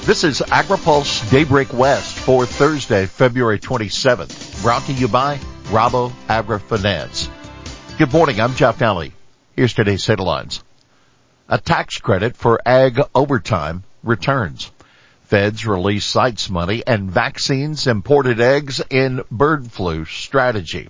This is AgriPulse Daybreak West for Thursday, February 27th, brought to you by Rabo AgriFinance. Good morning, I'm Jeff Daly. Here's today's headlines. A tax credit for ag overtime returns. Feds release CITES money and vaccines, imported eggs in bird flu strategy.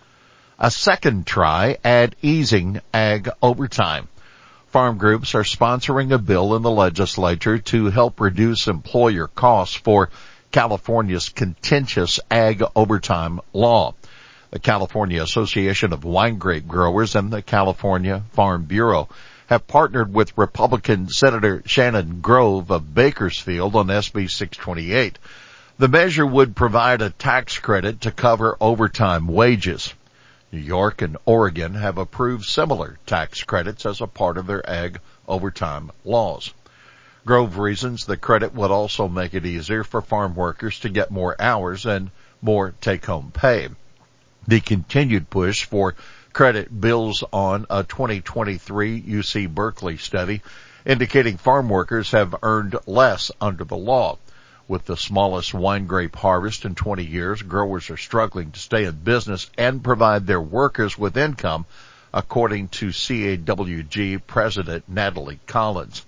A second try at easing ag overtime. Farm groups are sponsoring a bill in the legislature to help reduce employer costs for California's contentious ag overtime law. The California Association of Wine Grape Growers and the California Farm Bureau have partnered with Republican Senator Shannon Grove of Bakersfield on SB 628. The measure would provide a tax credit to cover overtime wages. New York and Oregon have approved similar tax credits as a part of their ag overtime laws. Grove reasons the credit would also make it easier for farm workers to get more hours and more take-home pay. The continued push for credit builds on a 2023 UC Berkeley study indicating farm workers have earned less under the law. With the smallest wine grape harvest in 20 years, growers are struggling to stay in business and provide their workers with income, according to CAWG President Natalie Collins.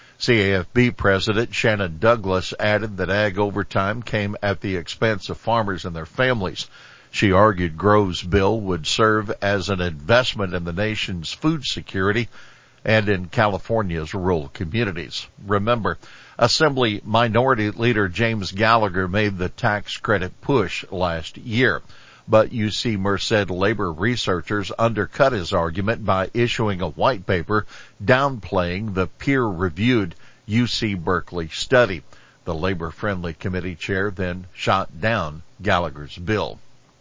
CAFB President Shannon Douglas added that ag overtime came at the expense of farmers and their families. She argued Grove's bill would serve as an investment in the nation's food security and in California's rural communities. Remember, Assembly Minority Leader James Gallagher made the tax credit push last year, but UC Merced labor researchers undercut his argument by issuing a white paper downplaying the peer-reviewed UC Berkeley study. The labor-friendly committee chair then shot down Gallagher's bill.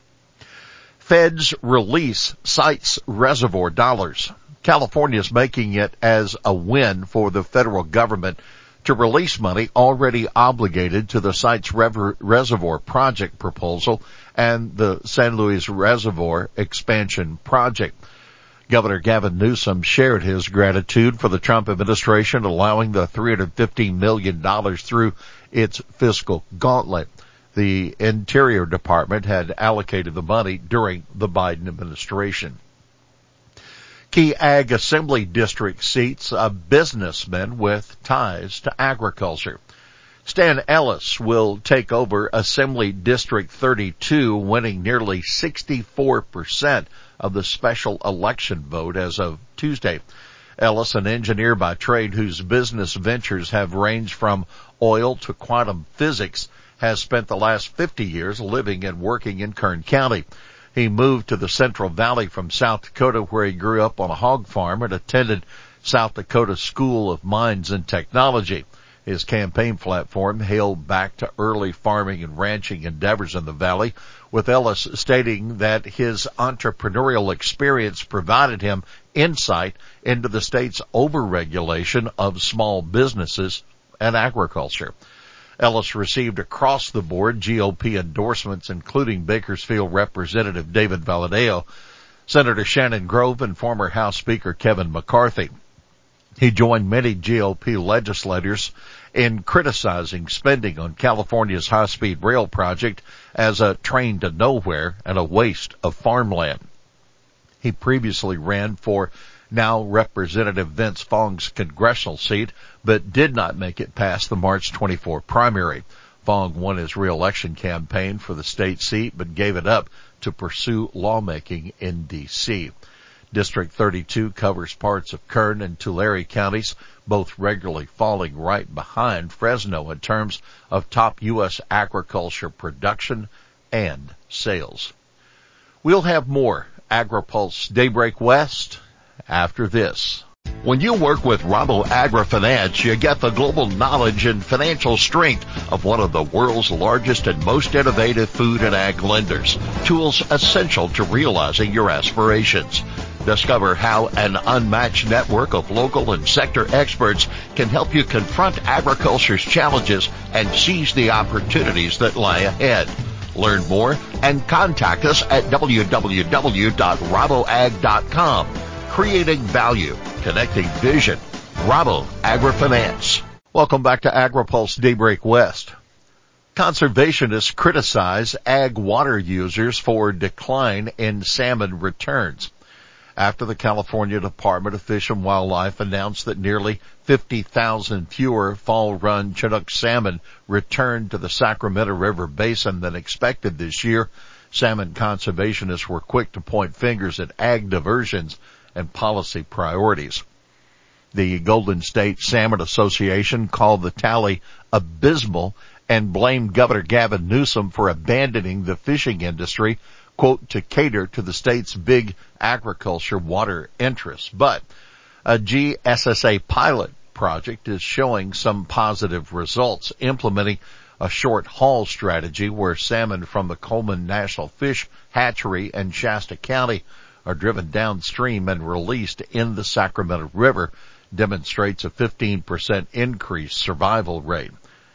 Feds release CITES reservoir dollars. California's making it as a win for the federal government to release money already obligated to the CITES Reservoir Project proposal and the San Luis Reservoir Expansion Project. Governor Gavin Newsom shared his gratitude for the Trump administration allowing the $315 million through its fiscal gauntlet. The Interior Department had allocated the money during the Biden administration. Key Ag Assembly District seats a businessman with ties to agriculture. Stan Ellis will take over Assembly District 32, winning nearly 64% of the special election vote as of Tuesday. Ellis, an engineer by trade whose business ventures have ranged from oil to quantum physics, has spent the last 50 years living and working in Kern County. He moved to the Central Valley from South Dakota, where he grew up on a hog farm and attended South Dakota School of Mines and Technology. His campaign platform hailed back to early farming and ranching endeavors in the valley, with Ellis stating that his entrepreneurial experience provided him insight into the state's overregulation of small businesses and agriculture. Ellis received across-the-board GOP endorsements, including Bakersfield Representative David Valadao, Senator Shannon Grove, and former House Speaker Kevin McCarthy. He joined many GOP legislators in criticizing spending on California's high-speed rail project as a train to nowhere and a waste of farmland. He previously ran for now Representative Vince Fong's congressional seat, but did not make it past the March 24 primary. Fong won his re-election campaign for the state seat, but gave it up to pursue lawmaking in D.C. District 32 covers parts of Kern and Tulare counties, both regularly falling right behind Fresno in terms of top U.S. agriculture production and sales. We'll have more AgriPulse Daybreak West after this. When you work with Rabo AgriFinance, you get the global knowledge and financial strength of one of the world's largest and most innovative food and ag lenders. Tools essential to realizing your aspirations. Discover how an unmatched network of local and sector experts can help you confront agriculture's challenges and seize the opportunities that lie ahead. Learn more and contact us at www.raboag.com. Creating value, connecting vision. Rabo AgriFinance. Welcome back to AgriPulse Daybreak West. Conservationists criticize ag water users for decline in salmon returns after the California Department of Fish and Wildlife announced that nearly 50,000 fewer fall-run Chinook salmon returned to the Sacramento River Basin than expected this year. Salmon conservationists were quick to point fingers at ag diversions and policy priorities. The Golden State Salmon Association called the tally abysmal and blamed Governor Gavin Newsom for abandoning the fishing industry, quote, to cater to the state's big agriculture water interests. But a GSSA pilot project is showing some positive results, implementing a short haul strategy where salmon from the Coleman National Fish Hatchery in Shasta County are driven downstream and released in the Sacramento River, demonstrates a 15% increased survival rate.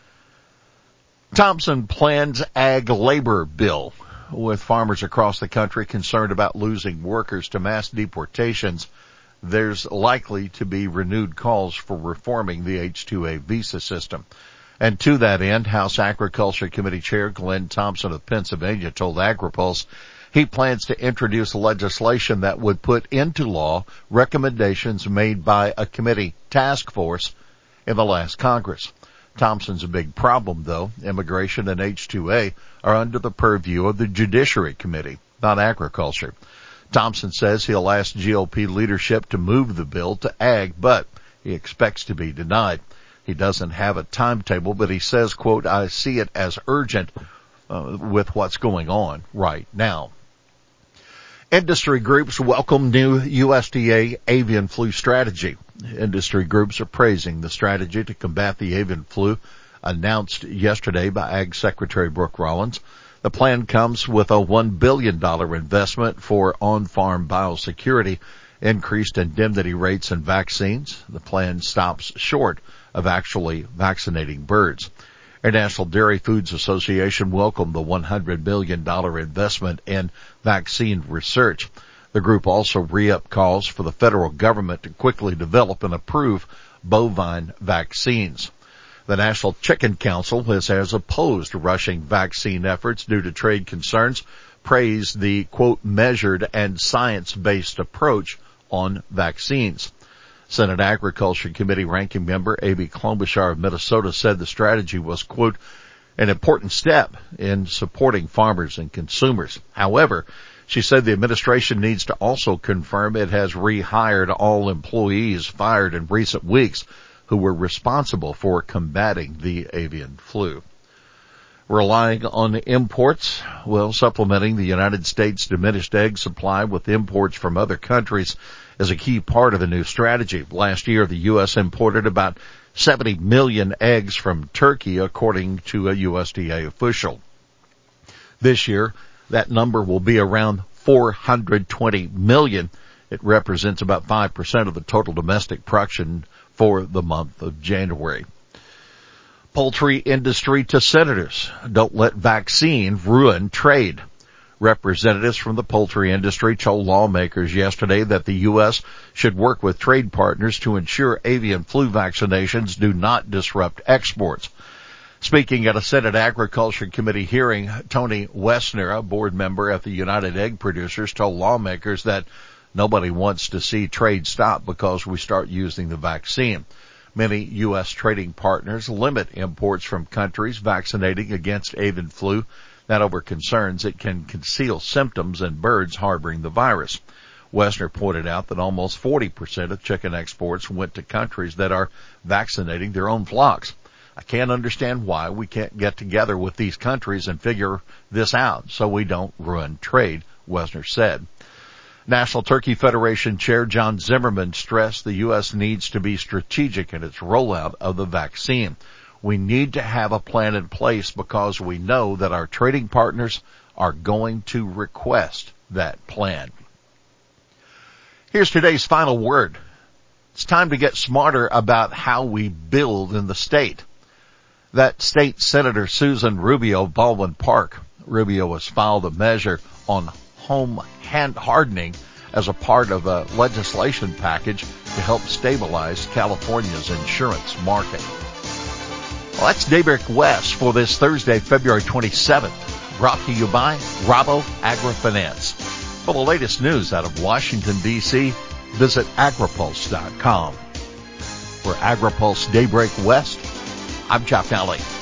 Thompson plans ag labor bill. With farmers across the country concerned about losing workers to mass deportations, there's likely to be renewed calls for reforming the H-2A visa system. And to that end, House Agriculture Committee Chair Glenn Thompson of Pennsylvania told AgriPulse he plans to introduce legislation that would put into law recommendations made by a committee task force in the last Congress. Thompson's a big problem, though. Immigration and H-2A are under the purview of the Judiciary Committee, not Agriculture. Thompson says he'll ask GOP leadership to move the bill to ag, but he expects to be denied. He doesn't have a timetable, but he says, quote, I see it as urgent with what's going on right now. Industry groups welcome new USDA avian flu strategy. Industry groups are praising the strategy to combat the avian flu announced yesterday by Ag Secretary Brooke Rollins. The plan comes with a $1 billion investment for on-farm biosecurity, increased indemnity rates, and vaccines. The plan stops short of actually vaccinating birds. International Dairy Foods Association welcomed the $100 million investment in vaccine research. The group also re-upped calls for the federal government to quickly develop and approve bovine vaccines. The National Chicken Council has opposed rushing vaccine efforts due to trade concerns, praised the, quote, measured and science-based approach on vaccines. Senate Agriculture Committee Ranking Member Amy Klobuchar of Minnesota said the strategy was, quote, an important step in supporting farmers and consumers. However, she said the administration needs to also confirm it has rehired all employees fired in recent weeks who were responsible for combating the avian flu. Relying on imports, supplementing the United States' diminished egg supply with imports from other countries is a key part of the new strategy. Last year, the U.S. imported about 70 million eggs from Turkey, according to a USDA official. This year, that number will be around 420 million. It represents about 5% of the total domestic production for the month of January. Poultry industry to senators. Don't let vaccine ruin trade. Representatives from the poultry industry told lawmakers yesterday that the U.S. should work with trade partners to ensure avian flu vaccinations do not disrupt exports. Speaking at a Senate Agriculture Committee hearing, Tony Wessner, a board member at the United Egg Producers, told lawmakers that nobody wants to see trade stop because we start using the vaccine. Many U.S. trading partners limit imports from countries vaccinating against avian flu, that over concerns it can conceal symptoms in birds harboring the virus. Wessner pointed out that almost 40% of chicken exports went to countries that are vaccinating their own flocks. I can't understand why we can't get together with these countries and figure this out so we don't ruin trade, Wessner said. National Turkey Federation Chair John Zimmerman stressed the U.S. needs to be strategic in its rollout of the vaccine. We need to have a plan in place because we know that our trading partners are going to request that plan. Here's today's final word. It's time to get smarter about how we build in the state. That state Senator Susan Rubio of Baldwin Park. Rubio has filed a measure on home hand hardening as a part of a legislation package to help stabilize California's insurance market. Well, that's Daybreak West for this Thursday, February 27th. Brought to you by Rabo AgriFinance. For the latest news out of Washington, D.C., visit agripulse.com. For AgriPulse Daybreak West, I'm Jeff Nally.